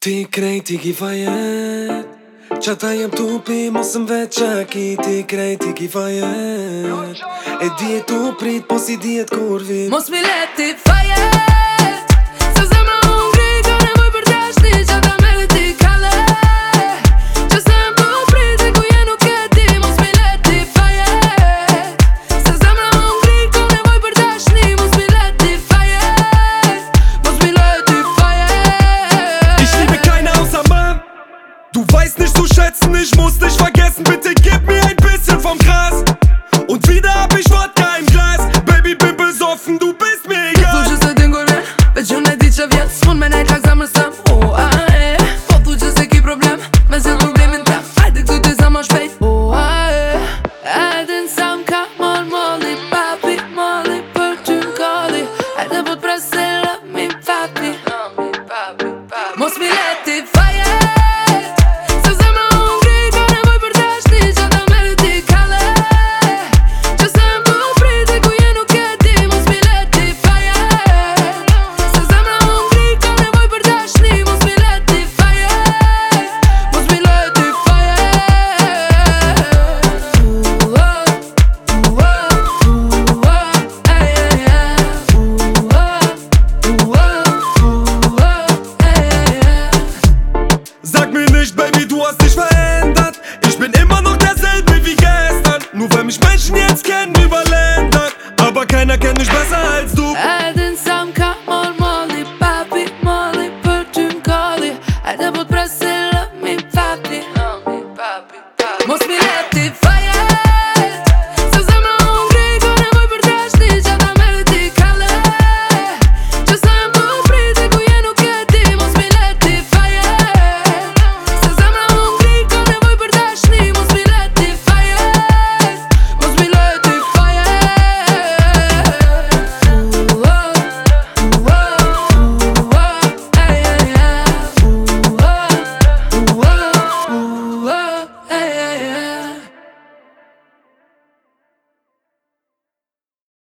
Ti krejt i ki fajet Qata jem tupi mos m'vet qaki Ti krejt i ki fajet E dihet tu prit po si dihet kur vit Mos mi let ti fajet Se zemra unë ngri ka nevoj për t'jashti Qata mere ti kale Që se më tu prit e ku je nuk e di Mos mi let ti fajet Se zemra unë ngri ka nevoj për t'jashti Mos mi let ti fajet Mos mi let ti fajet Ich liebe keine außer Mann. Du weißt nicht, du schätzt nicht, musst dich vergessen, bitte.